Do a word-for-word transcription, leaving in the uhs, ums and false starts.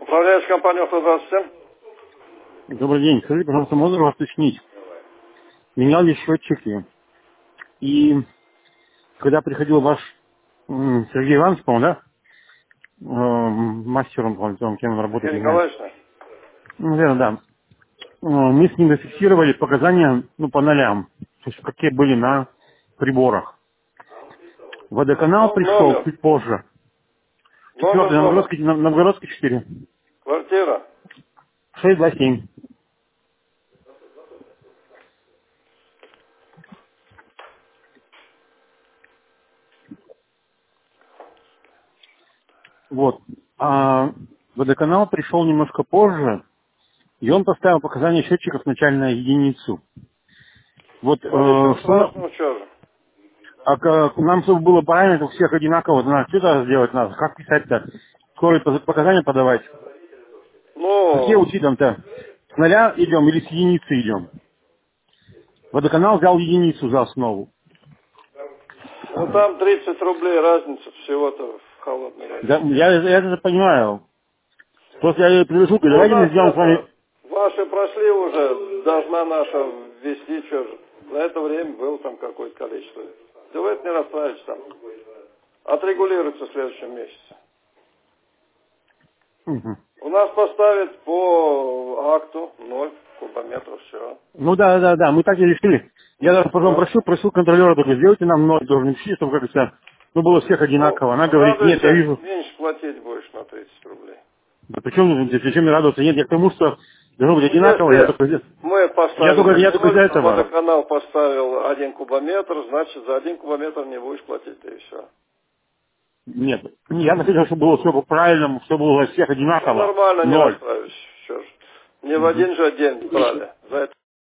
Управляющая компания сто двадцать семь. Добрый день. Скажите, пожалуйста, можно вас уточнить? Меняли счетчики. И когда приходил ваш м, Сергей Иванович, по-моему, да? Эм, мастером, по-моему, кем он работает, Сергей не знаю. Николаевич. Ну, наверное, да. Э, Мы с ним зафиксировали показания, ну, по нолям. То есть, какие были на приборах. Водоканал Ну, пришел номер. чуть позже. Номер Четвертый, дома. Новгородский, Нов- Новгородский четыре. Квартира. шесть два семь. Вот. А водоканал пришел немножко позже, и он поставил показания счетчиков начально на единицу. Вот э, Ну, ничего что страшного, что же. а, как- нам, чтобы было правильно, у всех одинаково, надо, что тогда сделать надо? Как писать-то? Скоро поз- показания подавать? Какие Ну, учить там-то? С нуля идем или с единицы идем? Водоканал взял единицу за основу. ну там тридцать рублей разница всего-то в холодной воде. Да, я, я это понимаю. Просто я ей предложил, говорю, Ну, у давайте мы нас сделаем с это, вами... ваши прошли уже, должна наша ввести, что же. За это время было там какое-то количество. Да вы это не расстраивайтесь там. Отрегулируется в следующем месяце. Мгм. У нас поставят по акту ноль кубометров, все. Ну да, да, да, мы так и решили. Я даже потом Да. просил, просил контролера, только сделайте нам ноль, должен пиши, чтобы как это, ну, было всех Ну, одинаково. Она говорит, нет, я радуйся, вижу. меньше платить будешь на тридцать рублей. Да причем, зачем мне радоваться? Нет, я к тому, что должно быть Ну, одинаково, я если только здесь. мы Я только, поставили я только из-за ноль, а этого. водоканал поставил один кубометр, значит, за один кубометр не будешь платить, да и все. Нет, я хотел, чтобы было все по-правильному, чтобы было у всех Все одинаково. нормально, не Ноль. расстраивайся, что ж. Не в Мгм. один же день брали. За это